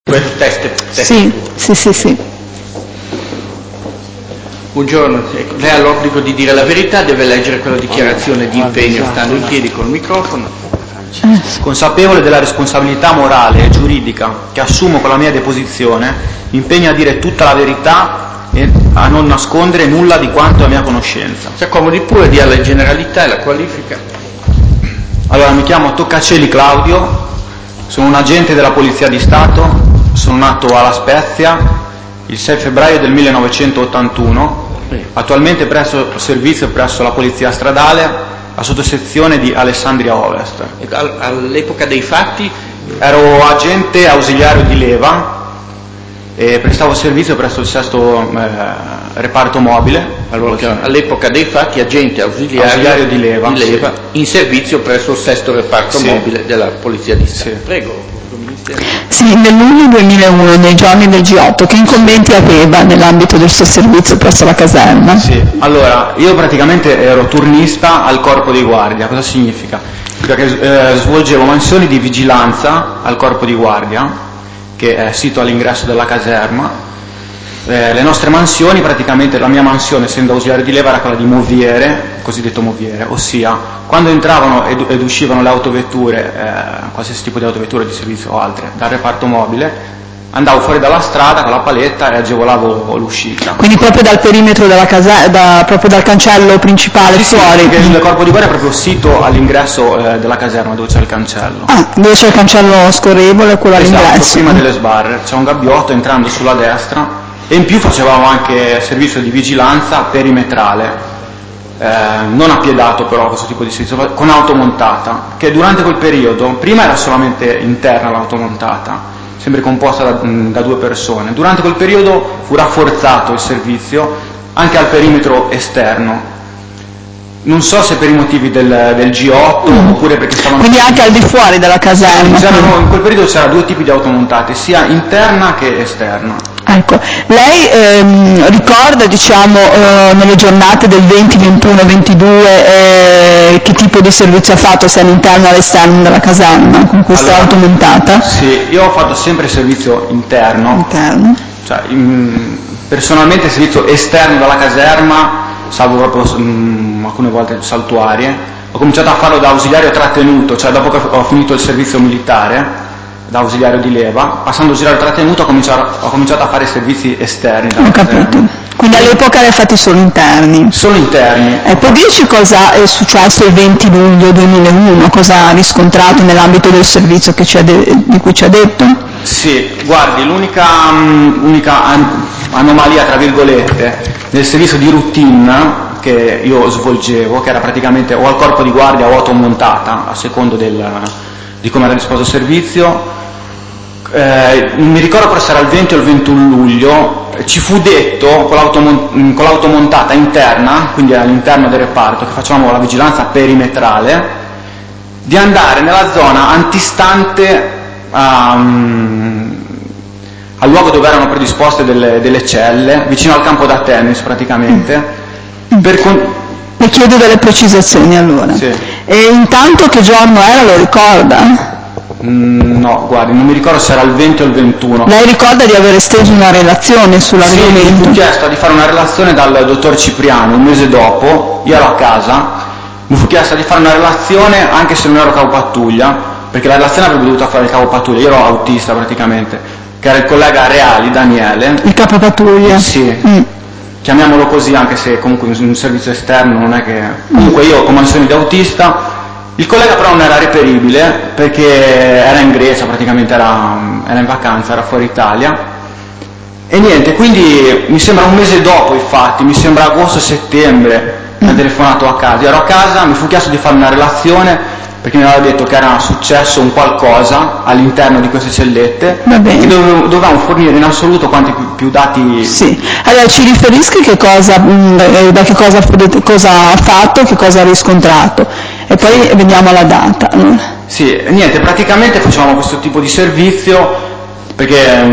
Test. Sì. Buongiorno, lei ha l'obbligo di dire la verità, deve leggere quella dichiarazione di impegno stando in piedi col microfono. Consapevole della responsabilità morale e giuridica che assumo con la mia deposizione, mi impegno a dire tutta la verità e a non nascondere nulla di quanto è a mia conoscenza. Si accomodi pure, dia la generalità e la qualifica. Allora, mi chiamo Toccacelli Claudio, sono un agente della Polizia di Stato, sono nato a La Spezia il 6 febbraio del 1981, attualmente presto servizio presso la Polizia Stradale, la sottosezione di Alessandria Ovest. All'epoca dei fatti? Ero agente ausiliario di leva e prestavo servizio presso il 6° reparto mobile. Allora, all'epoca dei fatti agente ausiliario di leva, sì. In servizio presso il 6° reparto mobile della Polizia di Stato. Sì. Prego. Sì, nel luglio 2001, nei giorni del G8, che incombenti aveva nell'ambito del suo servizio presso la caserma? Sì, allora, io praticamente ero turnista al corpo di guardia. Cosa significa? Perché svolgevo mansioni di vigilanza al corpo di guardia, che è sito all'ingresso della caserma. Le nostre mansioni, praticamente la mia mansione essendo ausiliario di leva era quella di moviere, cosiddetto moviere, ossia quando entravano ed uscivano le autovetture, qualsiasi tipo di autovetture di servizio o altre, dal reparto mobile, andavo fuori dalla strada con la paletta e agevolavo l'uscita. Quindi proprio dal perimetro della proprio dal cancello principale fuori? Sì, perché il corpo di guardia è proprio sito all'ingresso della caserma dove c'è il cancello. Dove c'è il cancello scorrevole, quello all'ingresso? Esatto, prima delle sbarre, c'è un gabbiotto entrando sulla destra. E in più facevamo anche servizio di vigilanza perimetrale, non appiedato però questo tipo di servizio, con auto montata, che durante quel periodo, prima era solamente interna l'auto montata, sempre composta da 2 persone, durante quel periodo fu rafforzato il servizio anche al perimetro esterno. Non so se per i motivi del G8 oppure perché stavano... Quindi anche al di fuori della caserma? In quel periodo c'era 2 tipi di auto montate, sia interna che esterna. Ecco, lei ricorda, nelle giornate del 20, 21, 22 che tipo di servizio ha fatto, sia all'interno o all'esterno della caserma, con questa auto montata? Sì, io ho fatto sempre servizio interno. Cioè, personalmente servizio esterno dalla caserma, salvo proprio alcune volte saltuarie, ho cominciato a farlo da ausiliario trattenuto, cioè dopo che ho finito il servizio militare, da ausiliario di leva, passando ausiliario trattenuto ho cominciato a fare servizi esterni. Ho capito. Quindi all'epoca li hai fatti solo interni? Solo interni. Può dirci cosa è successo il 20 luglio 2001, cosa ha riscontrato nell'ambito del servizio di cui ci ha detto? Sì, guardi, l'unica anomalia, tra virgolette, nel servizio di routine che io svolgevo, che era praticamente o al corpo di guardia o automontata, a secondo di come era disposto il servizio, mi ricordo però se era il 20 o il 21 luglio, ci fu detto con l'auto montata interna, quindi all'interno del reparto, che facevamo la vigilanza perimetrale, di andare nella zona antistante al luogo dove erano predisposte delle celle, vicino al campo da tennis praticamente. Le chiedo delle precisazioni allora. Sì. E intanto che giorno era, lo ricorda? No, guardi, non mi ricordo se era il 20 o il 21. Lei ricorda di aver esteso una relazione sull'argomento? Sì, mi fu chiesto di fare una relazione dal dottor Cipriano un mese dopo, io ero a casa, mi fu chiesto di fare una relazione anche se non ero capo pattuglia, perché la relazione avrebbe dovuto fare il capo pattuglia, io ero autista praticamente, che era il collega Reali, Daniele. Il capo pattuglia? Sì. Chiamiamolo così, anche se comunque in un servizio esterno non è che... Comunque io ho mansioni di autista, il collega però non era reperibile perché era in Grecia, praticamente era in vacanza, era fuori Italia. E niente, quindi mi sembra un mese dopo infatti, mi sembra agosto-settembre, mi ha telefonato a casa. Io ero a casa, mi fu chiesto di fare una relazione perché mi aveva detto che era successo un qualcosa all'interno di queste cellette e dovevamo fornire in assoluto quanti più dati... Sì, allora ci riferisca da cosa ha fatto, che cosa ha riscontrato e poi veniamo alla data. Sì, niente, praticamente facevamo questo tipo di servizio perché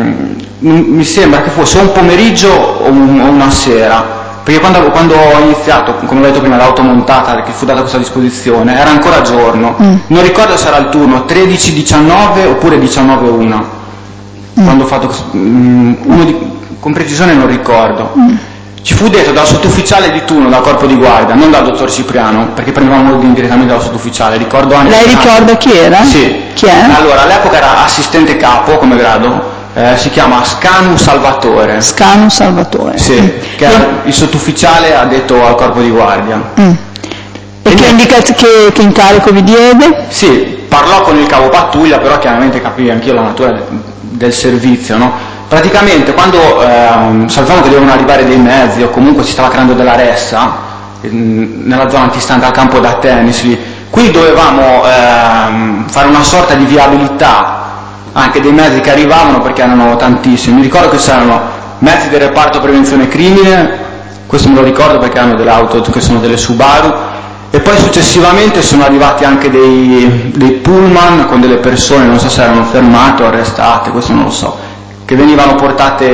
mi sembra che fosse un pomeriggio o una sera. Perché quando ho iniziato, come ho detto prima, l'auto montata che fu data questa disposizione, era ancora giorno. Non ricordo se era il turno 13-19 oppure 19-1. quando ho fatto con precisione non ricordo. Ci fu detto dal sottufficiale di turno, dal corpo di guardia, non dal dottor Cipriano, perché prendevamo ordini direttamente dal sottufficiale. Ricordo anche. Lei ricorda chi era? Sì. Chi è? Allora, all'epoca era assistente capo come grado, si chiama Scanu Salvatore. Scanu Salvatore. Sì, che era il sottufficiale addetto al corpo di guardia. E che incarico vi diede? Sì, parlò con il capo pattuglia, però chiaramente capii anch'io la natura del servizio, no? Praticamente quando sapevamo che dovevano arrivare dei mezzi o comunque si stava creando della ressa nella zona antistante al campo da tennis lì, qui dovevamo fare una sorta di viabilità anche dei mezzi che arrivavano, perché erano tantissimi. Mi ricordo che c'erano mezzi del reparto prevenzione crimine, questo me lo ricordo perché erano delle auto che sono delle Subaru, e poi successivamente sono arrivati anche dei pullman con delle persone, non so se erano fermate o arrestate, questo non lo so, che venivano portate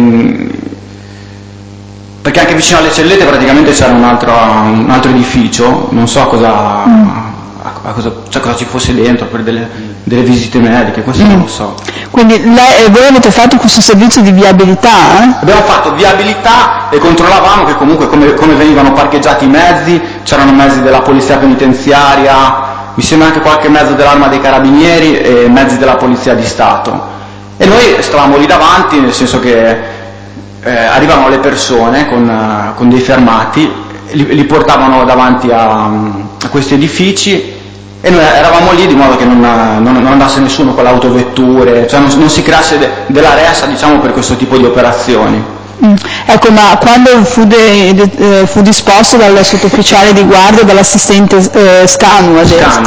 perché anche vicino alle cellette praticamente c'era un altro edificio, non so cosa ci fosse dentro per delle visite mediche, questo non lo so. Quindi voi avete fatto questo servizio di viabilità? Abbiamo fatto viabilità e controllavamo che comunque come venivano parcheggiati i mezzi, c'erano mezzi della polizia penitenziaria, mi sembra anche qualche mezzo dell'Arma dei Carabinieri e mezzi della Polizia di Stato. E noi stavamo lì davanti, nel senso che arrivavano le persone con dei fermati, li portavano davanti a questi edifici e noi eravamo lì di modo che non andasse nessuno con le autovetture, cioè non si creasse della ressa, diciamo, per questo tipo di operazioni. Ecco, ma quando fu disposto dal sottufficiale di guardia, dall'assistente Scanu,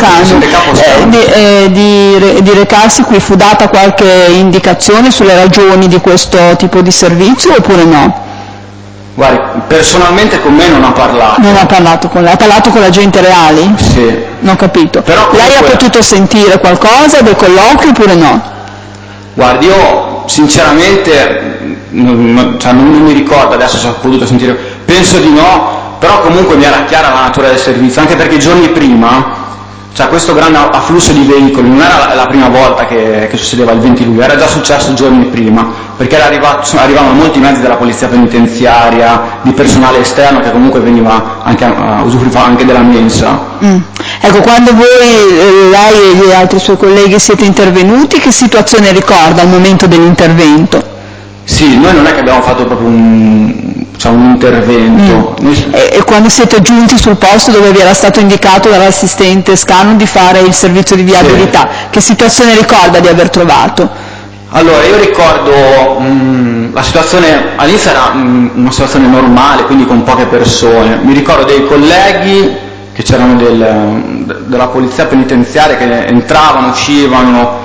di recarsi qui, fu data qualche indicazione sulle ragioni di questo tipo di servizio oppure no? Guardi, personalmente con me non ha parlato. Non ha parlato con lei, ha parlato con l'agente Reali? Sì. Non ho capito. Però comunque, lei ha potuto sentire qualcosa dei colloqui oppure no? Guardi, io sinceramente non mi ricordo adesso se ho potuto sentire, penso di no, però comunque mi era chiara la natura del servizio, anche perché giorni prima, cioè questo grande afflusso di veicoli non era la prima volta che succedeva il 20 luglio, era già successo giorni prima, perché arrivavano molti mezzi della polizia penitenziaria, di personale esterno che comunque veniva anche usufruiva anche della mensa. Ecco, quando voi, lei e gli altri suoi colleghi siete intervenuti, che situazione ricorda al momento dell'intervento? Sì, noi non è che abbiamo fatto proprio un intervento. E quando siete giunti sul posto dove vi era stato indicato dall'assistente Scanu di fare il servizio di viabilità, sì, che situazione ricorda di aver trovato? Allora, io ricordo la situazione, all'inizio era una situazione normale, quindi con poche persone. Mi ricordo dei colleghi che c'erano della polizia penitenziaria che entravano, uscivano,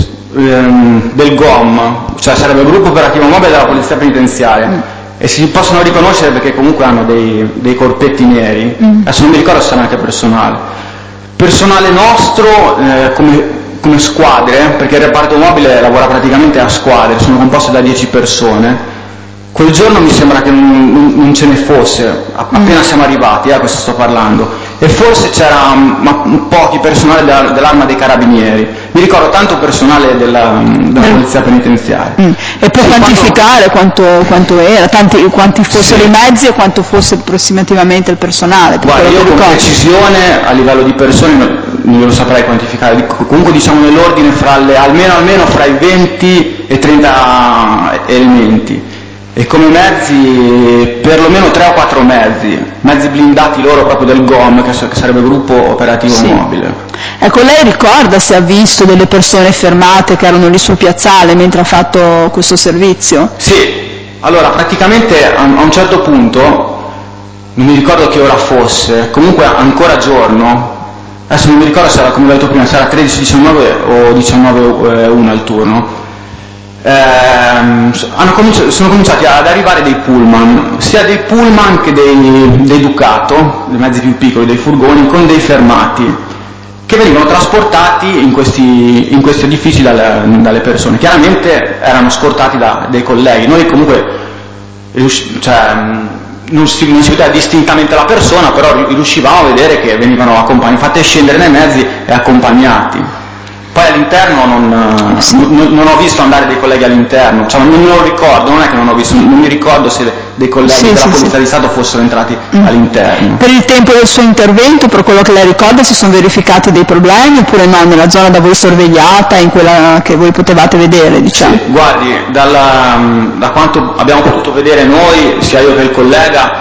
del GOM, cioè sarebbe il gruppo operativo mobile della polizia penitenziaria, e si possono riconoscere perché comunque hanno dei corpetti neri. Adesso non mi ricordo se era anche personale nostro, come squadre, perché il reparto mobile lavora praticamente a squadre, sono composte da 10 persone. Quel giorno mi sembra che non ce ne fosse, appena siamo arrivati, questo sto parlando, e forse c'era pochi personale dell'Arma dei Carabinieri. Mi ricordo tanto personale della polizia penitenziaria. E può quantificare quanto era, quanti fossero i mezzi e quanto fosse approssimativamente il personale? Guarda, io con precisione a livello di persone non lo saprei quantificare, comunque diciamo nell'ordine almeno fra i 20 e 30 elementi. E come mezzi perlomeno 3 o 4 mezzi blindati loro proprio del GOM, che sarebbe gruppo operativo mobile. Ecco, lei ricorda se ha visto delle persone fermate che erano lì sul piazzale mentre ha fatto questo servizio? Sì, allora praticamente a un certo punto, non mi ricordo che ora fosse, comunque ancora giorno, adesso non mi ricordo se era, come ho detto prima, se era 13-19 o 19-1 al turno, sono cominciati ad arrivare dei pullman, sia dei pullman che dei Ducato, dei mezzi più piccoli, dei furgoni, con dei fermati, che venivano trasportati in questi edifici dalle persone. Chiaramente erano scortati dei colleghi. Noi comunque non si vedeva distintamente la persona, però riuscivamo a vedere che venivano accompagnati, fatti scendere nei mezzi e accompagnati. Poi all'interno non ho visto andare dei colleghi all'interno, cioè non me lo ricordo, non è che non ho visto, non mi ricordo se dei colleghi della Polizia di Stato fossero entrati all'interno. Per il tempo del suo intervento, per quello che lei ricorda, si sono verificati dei problemi oppure no, nella zona da voi sorvegliata, in quella che voi potevate vedere, diciamo? Sì, guardi, da quanto abbiamo potuto vedere noi, sia io che il collega,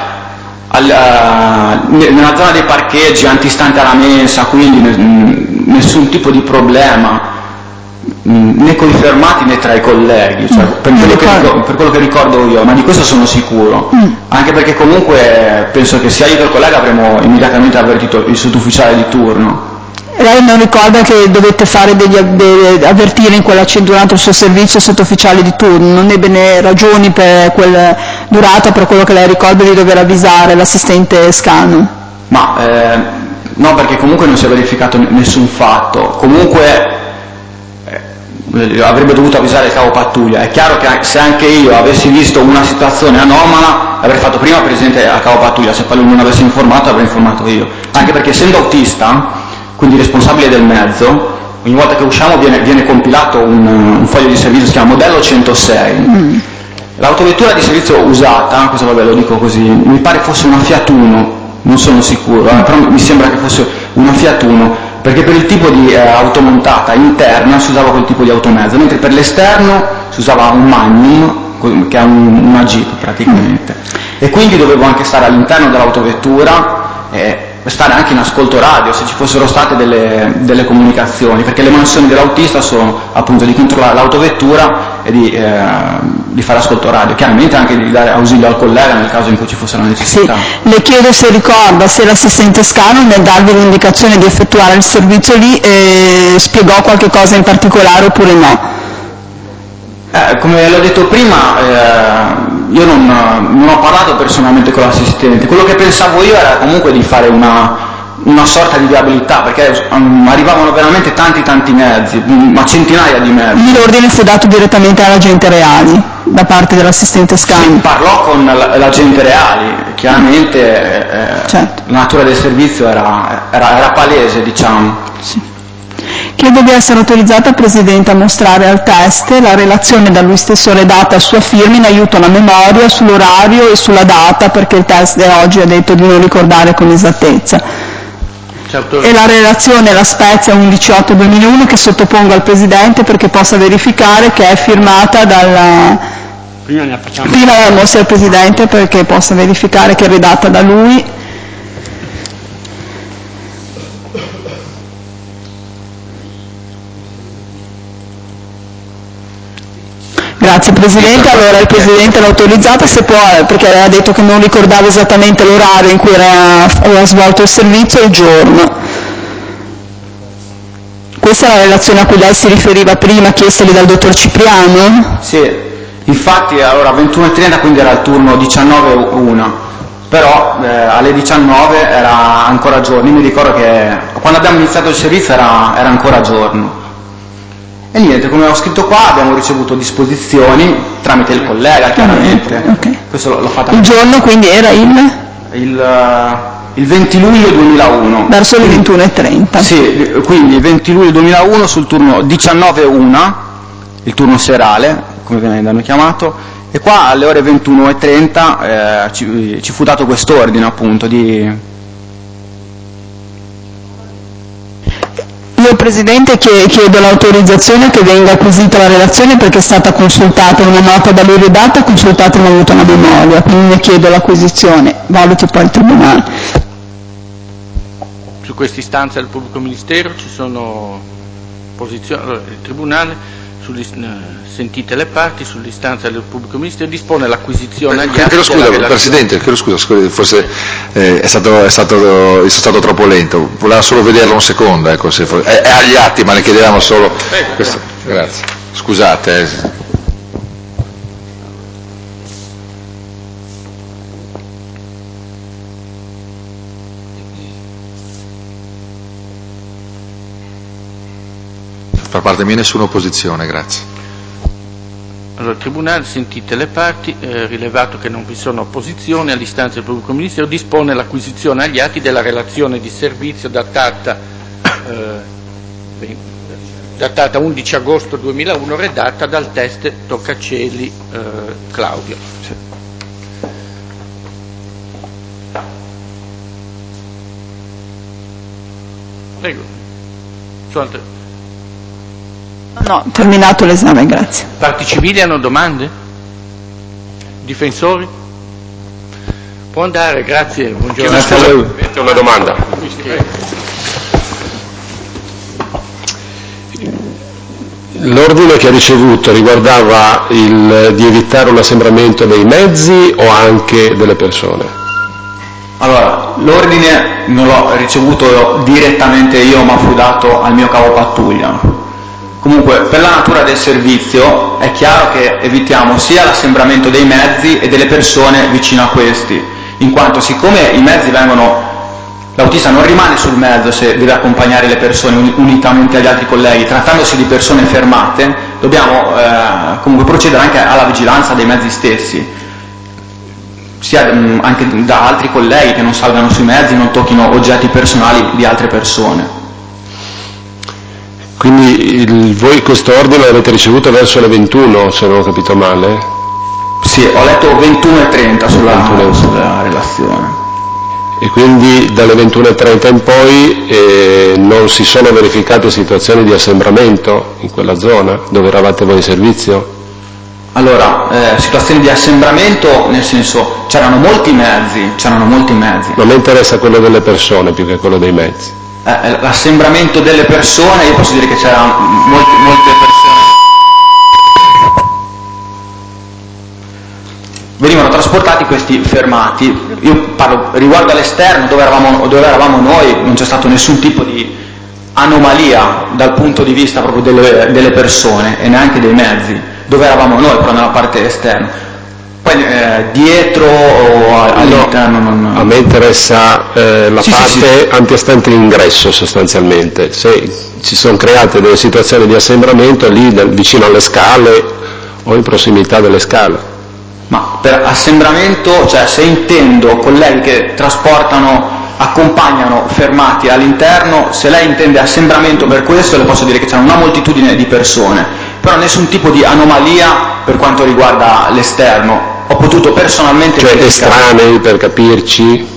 nella zona dei parcheggi antistante alla mensa, quindi nessun tipo di problema né con i fermati né tra i colleghi, cioè, per quello che ricordo io, ma di questo sono sicuro, anche perché comunque penso che sia io che il collega avremmo immediatamente avvertito il sottufficiale di turno. Lei non ricorda che dovette fare avvertire in quella durante il suo servizio sottufficiale di turno, non ebbe né ragioni per quel durata, per quello che lei ricorda, di dover avvisare l'assistente Scanu? Ma no, perché comunque non si è verificato nessun fatto, comunque avrebbe dovuto avvisare il capo pattuglia. È chiaro che se anche io avessi visto una situazione anomala avrei fatto prima presente al capo pattuglia, se poi lui non avesse informato avrei informato io, anche perché essendo autista, quindi responsabile del mezzo, ogni volta che usciamo viene compilato un foglio di servizio, si chiama modello 106. L'autovettura di servizio usata, questo vabbè lo dico così, mi pare fosse una Fiat Uno, non sono sicuro, però mi sembra che fosse una Fiat Uno, perché per il tipo di automontata interna si usava quel tipo di automezzo, mentre per l'esterno si usava un Magnum, che è una Jeep praticamente, e quindi dovevo anche stare all'interno dell'autovettura e stare anche in ascolto radio se ci fossero state delle comunicazioni, perché le mansioni dell'autista sono appunto di controllare l'autovettura e di fare ascolto radio, chiaramente anche di dare ausilio al collega nel caso in cui ci fosse la necessità. Sì, le chiedo se ricorda se l'assistente Scanu nel darvi l'indicazione di effettuare il servizio lì spiegò qualche cosa in particolare oppure no. Come l'ho detto prima, io non ho parlato personalmente con l'assistente, quello che pensavo io era comunque di fare una sorta di viabilità, perché arrivavano veramente tanti mezzi, ma centinaia di mezzi. L'ordine fu dato direttamente all'agente Reali da parte dell'assistente Scanu? Sì, parlò con l'agente Reali, chiaramente certo. La natura del servizio era palese, diciamo. Sì. Chiedo di essere autorizzata, Presidente, a mostrare al test la relazione da lui stesso redatta a sua firma in aiuto alla memoria sull'orario e sulla data, perché il test di oggi ha detto di non ricordare con esattezza. Certo. E la relazione La Spezia 11/8/2001 che sottopongo al Presidente perché possa verificare che è firmata dalla... Prima la mostri al Presidente perché possa verificare che è redatta da lui. Grazie Presidente, allora il Presidente l'ha autorizzata, se può, perché ha detto che non ricordava esattamente l'orario in cui aveva svolto il servizio e il giorno. Questa è la relazione a cui lei si riferiva prima, chiestali dal dottor Cipriano? Sì, infatti allora 21:30 quindi era il turno 19:01, però alle 19 era ancora giorno, io mi ricordo che quando abbiamo iniziato il servizio era ancora giorno. E niente, come ho scritto qua abbiamo ricevuto disposizioni tramite il collega chiaramente. Okay. Questo l'ho fatto. Il giorno quindi era il 20 luglio 2001. Verso le 21:30. Sì, quindi il 20 luglio 2001 sul turno 19:01, il turno serale, come viene da noi chiamato, e qua alle ore 21:30 ci fu dato quest'ordine appunto di... Io Presidente chiedo l'autorizzazione che venga acquisita la relazione perché è stata consultata in una nota da lui redatta e consultata in aiuto alla memoria, quindi ne chiedo l'acquisizione, valuti poi il Tribunale. Su questa istanza del Pubblico Ministero ci sono posizioni, allora, il Tribunale, sentite le parti, sull'istanza del Pubblico Ministero dispone l'acquisizione agli atti. Presidente, forse sono stato troppo lento, voleva solo vederlo un secondo, ecco, è agli atti, ma ne chiedevamo solo questo. Grazie, scusate. Per parte mia nessuna opposizione, grazie. Allora, il Tribunale, sentite le parti, rilevato che non vi sono opposizioni all'istanza del Pubblico Ministero, dispone l'acquisizione agli atti della relazione di servizio datata datata 11 agosto 2001, redatta dal test Toccacelli Claudio. Sì. Prego. No, terminato l'esame, grazie. Parti civili hanno domande? Difensori? Può andare, grazie, buongiorno. Grazie a lei. Una domanda. L'ordine che ha ricevuto riguardava di evitare un assembramento dei mezzi o anche delle persone? Allora, l'ordine non l'ho ricevuto direttamente io, ma fu dato al mio capo pattuglia. Comunque, per la natura del servizio è chiaro che evitiamo sia l'assembramento dei mezzi e delle persone vicino a questi, in quanto siccome i mezzi l'autista non rimane sul mezzo se deve accompagnare le persone unitamente agli altri colleghi, trattandosi di persone fermate, dobbiamo comunque procedere anche alla vigilanza dei mezzi stessi, sia anche da altri colleghi che non salgano sui mezzi, non tocchino oggetti personali di altre persone. Quindi voi questo ordine l'avete ricevuto verso le 21, se non ho capito male? Sì, ho letto 21:30 sulla relazione. E quindi dalle 21:30 in poi non si sono verificate situazioni di assembramento in quella zona dove eravate voi in servizio? Allora, situazioni di assembramento, nel senso, c'erano molti mezzi. Ma mi interessa quello delle persone più che quello dei mezzi. L'assembramento delle persone, io posso dire che c'erano molte persone. Venivano trasportati questi fermati. Io parlo riguardo all'esterno, dove eravamo noi, non c'è stato nessun tipo di anomalia dal punto di vista proprio delle persone e neanche dei mezzi. Dove eravamo noi, però nella parte esterna. Poi dietro o all'interno non... A me interessa la parte antistante l'ingresso sostanzialmente. Se ci sono create delle situazioni di assembramento lì vicino alle scale o in prossimità delle scale. Ma per assembramento, cioè se intendo colleghi che accompagnano fermati all'interno, se lei intende assembramento per questo, le posso dire che c'è una moltitudine di persone, però nessun tipo di anomalia per quanto riguarda l'esterno. Ho potuto personalmente... Cioè estranei, per capirci?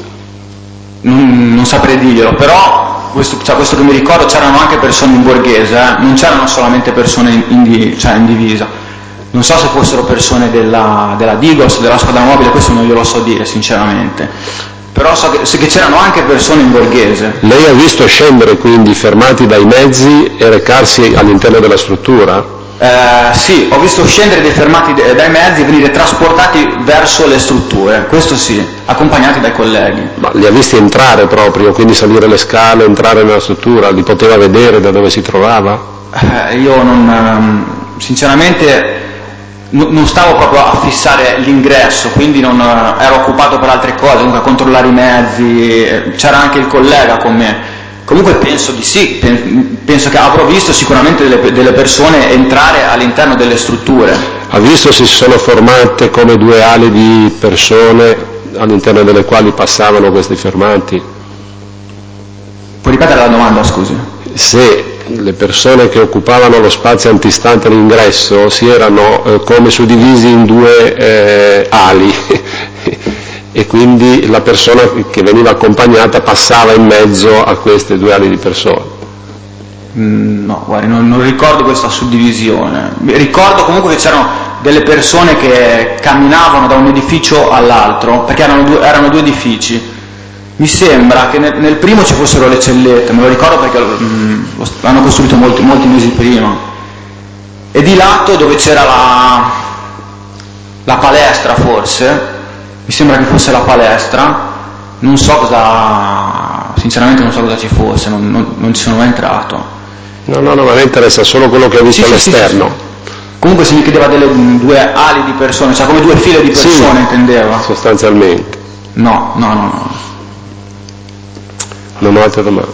Non saprei dirglielo, però questo che mi ricordo c'erano anche persone in borghese, non c'erano solamente persone in divisa. Non so se fossero persone della Digos, della squadra mobile, questo non glielo so dire sinceramente. Però so che c'erano anche persone in borghese. Lei ha visto scendere quindi fermati dai mezzi e recarsi all'interno della struttura? Sì, ho visto scendere dei fermati dai mezzi e venire trasportati verso le strutture, questo sì, accompagnati dai colleghi. Ma li ha visti entrare proprio, quindi salire le scale, entrare nella struttura, li poteva vedere da dove si trovava? Io sinceramente non stavo proprio a fissare l'ingresso, quindi non ero occupato per altre cose, comunque a controllare i mezzi, c'era anche il collega con me. Comunque penso di sì, penso che avrò visto sicuramente delle persone entrare all'interno delle strutture. Ha visto se si sono formate come due ali di persone all'interno delle quali passavano questi fermati? Puoi ripetere la domanda, scusi? Se le persone che occupavano lo spazio antistante all'ingresso si erano come suddivisi in due ali e quindi la persona che veniva accompagnata passava in mezzo a queste due ali di persone. No, guardi, non ricordo questa suddivisione. Ricordo comunque che c'erano delle persone che camminavano da un edificio all'altro, perché erano due edifici. Mi sembra che nel primo ci fossero le cellette, me lo ricordo perché l'hanno costruito molti mesi prima. E di lato dove c'era la palestra forse, mi sembra che fosse la palestra, non so cosa, sinceramente non so cosa ci fosse, non ci sono mai entrato. No, ma mi interessa solo quello che ho visto all'esterno. Sì. Comunque si mi chiedeva delle due ali di persone, cioè come due file di persone intendeva? Sostanzialmente. No. Non ho altre domande.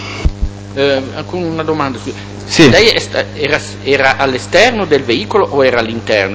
Una domanda. Sì. Lei era all'esterno del veicolo o era all'interno?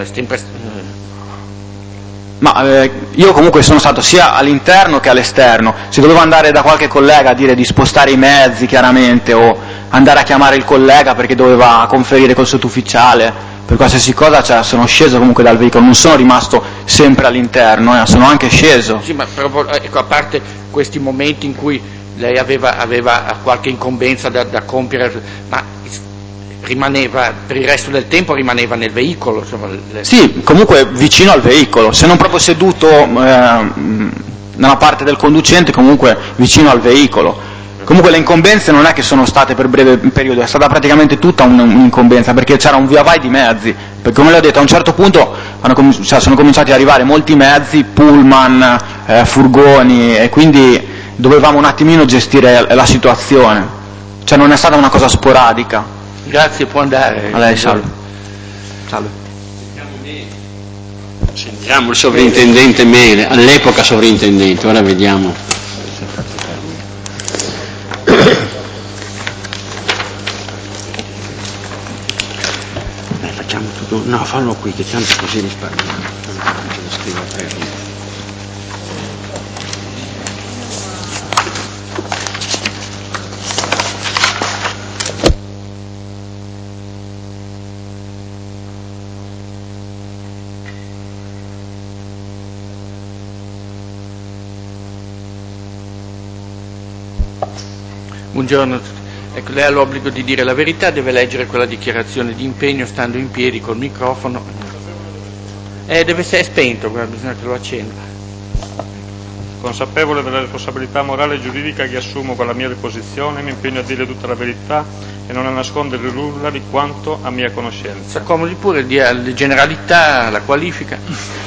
Io comunque sono stato sia all'interno che all'esterno. Se dovevo andare da qualche collega a dire di spostare i mezzi chiaramente o andare a chiamare il collega perché doveva conferire col sottufficiale, per qualsiasi cosa, cioè, sono sceso comunque dal veicolo, non sono rimasto sempre all'interno, sono anche sceso. Sì, ma proprio, ecco, a parte questi momenti in cui lei aveva qualche incombenza da compiere, ma rimaneva, per il resto del tempo rimaneva nel veicolo, insomma. Sì, comunque vicino al veicolo, se non proprio seduto nella parte del conducente, comunque vicino al veicolo. Comunque le incombenze non è che sono state per breve periodo, è stata praticamente tutta un'incombenza, perché c'era un via vai di mezzi, perché come le ho detto a un certo punto sono cominciati ad arrivare molti mezzi, pullman, furgoni, e quindi dovevamo un attimino gestire la situazione, cioè non è stata una cosa sporadica. Grazie, può andare. A lei, salve. Salve. Sentiamo il sovrintendente Mele, all'epoca sovrintendente, ora vediamo. Facciamo tutto, no, fallo qui che tanto così risparmiamo. Lo scrivo a te. Buongiorno a tutti. Ecco, lei ha l'obbligo di dire la verità, deve leggere quella dichiarazione di impegno stando in piedi col microfono. Deve essere spento, bisogna che lo accenda. Consapevole della responsabilità morale e giuridica che assumo con la mia riposizione, mi impegno a dire tutta la verità e non a nascondere nulla di quanto a mia conoscenza. S'accomodi pure, dia le generalità, la qualifica.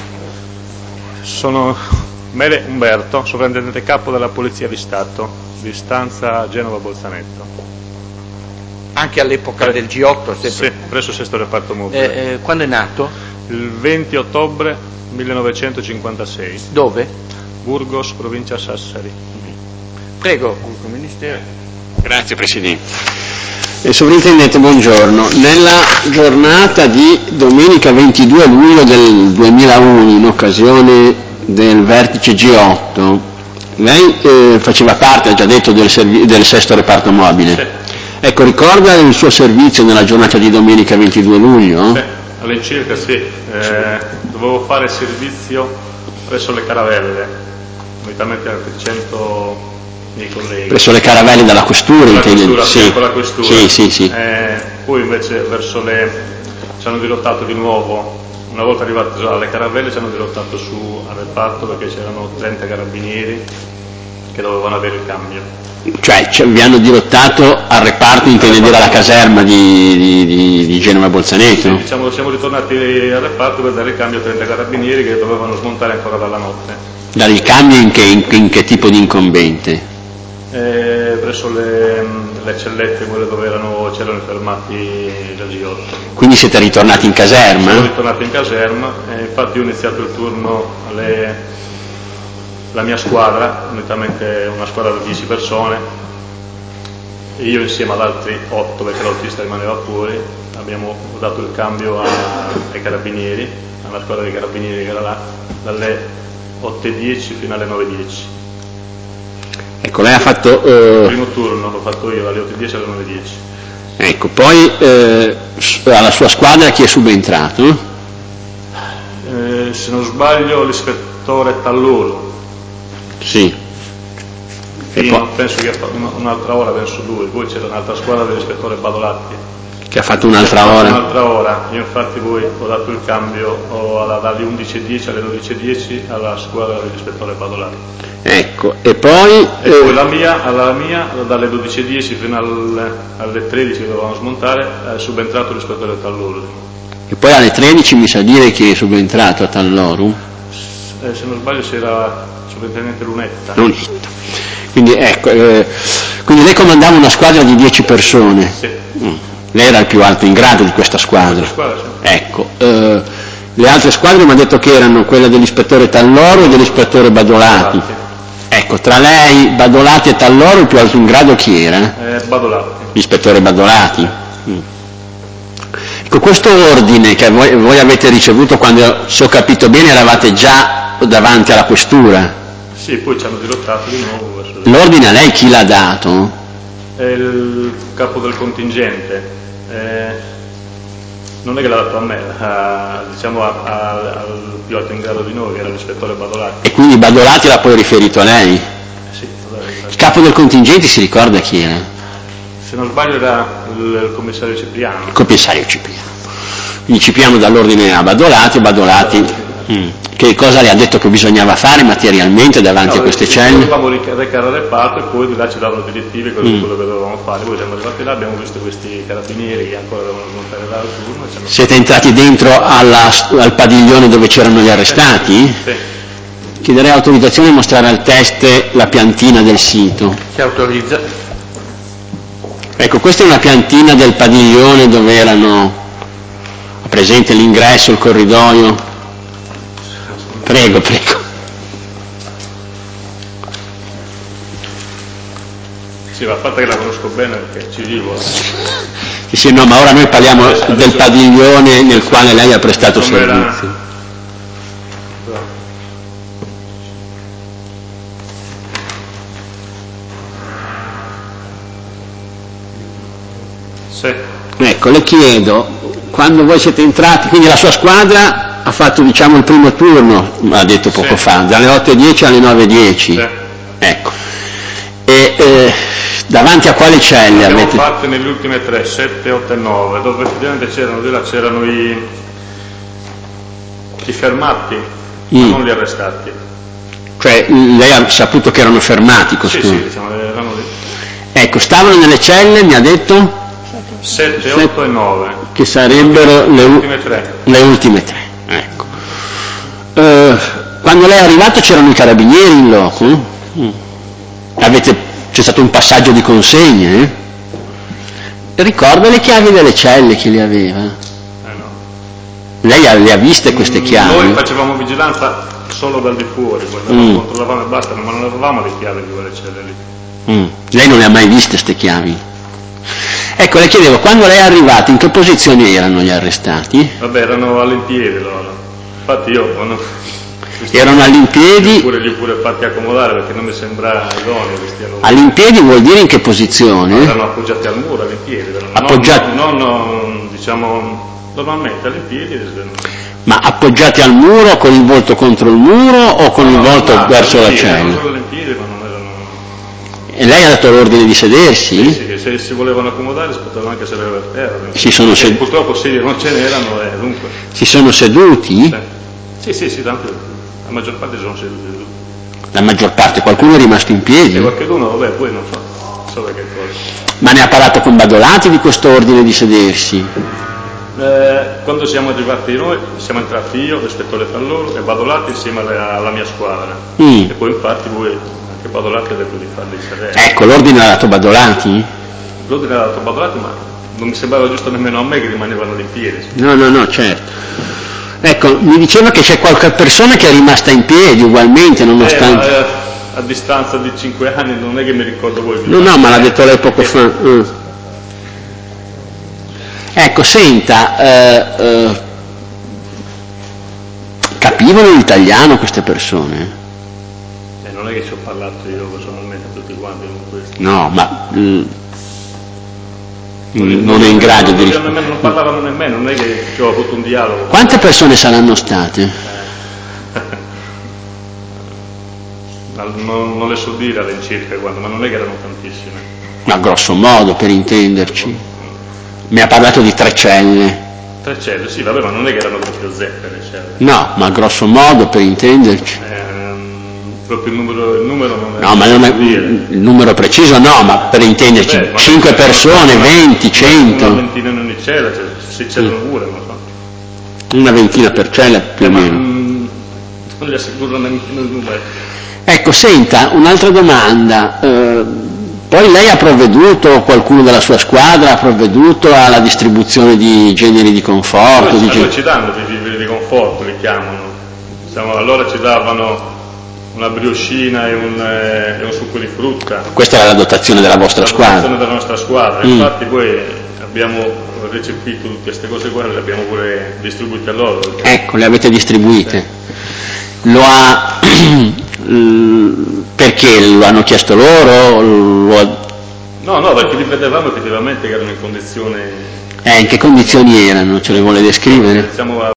Sono Mele Umberto, sovrintendente capo della Polizia di Stato, di stanza Genova-Bolzaneto. Anche all'epoca del G8? Sì, presso il sesto reparto mobile. Quando è nato? Il 20 ottobre 1956. Dove? Burgos, provincia Sassari. Prego, Pubblico Ministero. Grazie Presidente. Sovrintendente, buongiorno. Nella giornata di domenica 22 luglio del 2001, in occasione del vertice G8, lei faceva parte, ha già detto, del sesto reparto mobile. Sì. Ecco, ricorda il suo servizio nella giornata di domenica 22 luglio? Sì, all'incirca sì. Dovevo fare servizio presso le caravelle, unitamente a 100 miei colleghi. Presso le caravelle della questura, intende? Sì. Con la questura. Sì. Poi invece ci hanno dirottato di nuovo. Una volta arrivati alle caravelle ci hanno dirottato su al reparto perché c'erano 30 carabinieri che dovevano avere il cambio. Cioè vi hanno dirottato al reparto, intende dire alla caserma di Genova Bolzaneto? Sì, diciamo, siamo ritornati al reparto per dare il cambio a 30 carabinieri che dovevano smontare ancora dalla notte. Dare il cambio in che tipo di incombente? Presso le cellette, quelle dove c'erano fermati da G8. Quindi siete ritornati in caserma? Siamo ritornati in caserma e infatti ho iniziato il turno la mia squadra, unitamente una squadra di 10 persone, e io insieme ad altri 8, perché l'autista rimaneva fuori, abbiamo dato il cambio ai carabinieri, alla squadra dei carabinieri che era là, dalle 8:10 fino alle 9:10. Ecco, lei ha fatto... Il primo turno l'ho fatto io, dalle 8:10 alle 9:10. Ecco, poi alla sua squadra chi è subentrato? Se non sbaglio l'ispettore Talluro. Sì. Penso che ha fatto un'altra ora verso lui, poi c'era un'altra squadra dell'ispettore Badolatti. Che ha fatto un'altra ora? Un'altra ora, io infatti poi ho dato il cambio dalle 11:10 alle 12:10 alla squadra dell'ispettore Badolatti. Ecco, e poi alla mia dalle 12:10 fino alle 13 che dovevamo smontare è subentrato l'ispettore Talluro. E poi alle 13 mi sa dire che è subentrato a Tallorum? Se non sbaglio c'era il sovrintendente Lunetta. Quindi ecco, quindi lei comandava una squadra di 10 persone? Sì. Lei era il più alto in grado di questa squadra? Sì. Ecco, le altre squadre mi ha detto che erano quella dell'ispettore Talloro e dell'ispettore Badolati. Ecco, tra lei, Badolati e Talloro il più alto in grado chi era? Badolati. L'ispettore Badolati. Ecco, questo ordine che voi avete ricevuto quando, se ho capito bene, eravate già davanti alla questura. Sì, poi ci hanno dirottato di nuovo. L'ordine a lei chi l'ha dato? È il capo del contingente. Non è che l'ha dato a me, diciamo al più alto in grado di noi, che era l'ispettore Badolati. E quindi Badolati l'ha poi riferito a lei? Sì, Il capo del contingente si ricorda chi era? Se non sbaglio era il commissario Cipriano. Il commissario Cipriano. Quindi Cipriano dà l'ordine a Badolati, che cosa le ha detto che bisognava fare materialmente davanti a queste celle? Dovevamo recare al reparto e poi di là ci davano direttive quello che dovevamo fare. Poi siamo arrivati là, abbiamo visto questi carabinieri che ancora dovevano smontare dal turno. Siete entrati dentro al padiglione dove c'erano gli arrestati? Sì. Chiederei autorizzazione a mostrare al teste la piantina del sito. Si autorizza. Ecco, questa è una piantina del padiglione dove erano presente l'ingresso, il corridoio. Prego. Sì, ma a parte che la conosco bene perché ci vivo. Sì, no, ma ora noi parliamo del padiglione nel quale lei ha prestato servizio. Sì. Ecco, le chiedo, quando voi siete entrati, quindi la sua squadra ha fatto diciamo il primo turno, ha detto poco fa, dalle 8:10 alle 9:10. Sì. Ecco. E davanti a quali celle abbiamo avete? fatte nelle ultime 3, 7, 8 e 9, dove effettivamente c'erano i fermati, ma non gli arrestati. Cioè lei ha saputo che erano fermati costoro? Sì, diciamo, erano lì. Ecco, stavano nelle celle, mi ha detto? 7, 8 e 9. Che sarebbero le ultime tre. Ecco. Quando lei è arrivato c'erano i carabinieri in loco? C'è stato un passaggio di consegne? Ricorda le chiavi delle celle che le aveva? No. Lei le ha viste queste chiavi? Noi facevamo vigilanza solo dal di fuori, controllavamo e basta, ma non avevamo le chiavi di quelle celle lì. Lei non le ha mai viste queste chiavi? Ecco, le chiedevo, quando lei è arrivata, in che posizione erano gli arrestati? Vabbè, erano all'impiede loro. Infatti io quando... Erano all'impiedi? Li ho pure fatti accomodare perché non mi sembra idoneo che stiano... All'impiedi vuol dire in che posizione? Erano appoggiati al muro, all'impiede. Appoggiati? Non, diciamo, normalmente all'impiedi. Ma appoggiati al muro, con il volto contro il muro o con il volto verso la cella? Erano solo all'impiede, ma non erano... E lei ha dato l'ordine di sedersi? Sì, che se si volevano accomodare si potevano anche sedere per terra. Si sono seduti? Purtroppo sì, non ce n'erano, dunque. Si sono seduti? Sì, tanto la maggior parte sono seduti. La maggior parte, qualcuno è rimasto in piedi? E qualcuno, vabbè, poi non so che cosa. Ma ne ha parlato con Badolati di questo ordine di sedersi? Quando siamo arrivati noi, siamo entrati io, l'ispettore Falloro e Badolati insieme alla mia squadra. E poi infatti voi, anche Badolati, ha detto di farli sedere. Ecco, l'ordine l'ha dato Badolati? L'ordine l'ha dato Badolati, ma non mi sembrava giusto nemmeno a me che rimanevano lì in piedi. No, certo. Ecco, mi diceva che c'è qualche persona che è rimasta in piedi ugualmente, nonostante... a distanza di 5 anni non è che mi ricordo voi. No, ma l'ha detto lei poco fa. Ecco, senta, capivano l'italiano queste persone? Non è che ci ho parlato io personalmente a tutti quanti con questo. No, ma non è in grado di rispondere. Non parlavano nemmeno, non è che ci ho avuto un dialogo. Quante persone saranno state? Non le so dire all'incirca quando, ma non è che erano tantissime. Ma grosso modo, per intenderci. Mi ha parlato di 3 celle. 3 celle, sì, vabbè, ma non è che erano proprio zeppe le celle. No, ma grosso modo, per intenderci. Proprio il numero non è... No, ma non è il numero preciso, no, ma per intenderci, 5 persone, 20, 100. Una ventina in ogni cella, se c'erano pure, non so. Una ventina per cella, più o meno. Non gli assicuro nemmeno il numero. Ecco, senta, un'altra domanda. Poi lei ha provveduto, qualcuno della sua squadra ha provveduto alla distribuzione di generi di conforto? Noi ci danno dei generi di conforto, li chiamano. Allora ci davano una brioscina e un succo di frutta. Questa era la dotazione della vostra squadra? La dotazione della nostra squadra, infatti poi abbiamo recepito tutte queste cose qua e le abbiamo pure distribuite a loro. Ecco, le avete distribuite. Sì. Lo ha... perché lo hanno chiesto loro? No, perché li vedevamo effettivamente che erano in condizione... In che condizioni erano? Ce le vuole descrivere? Siamo a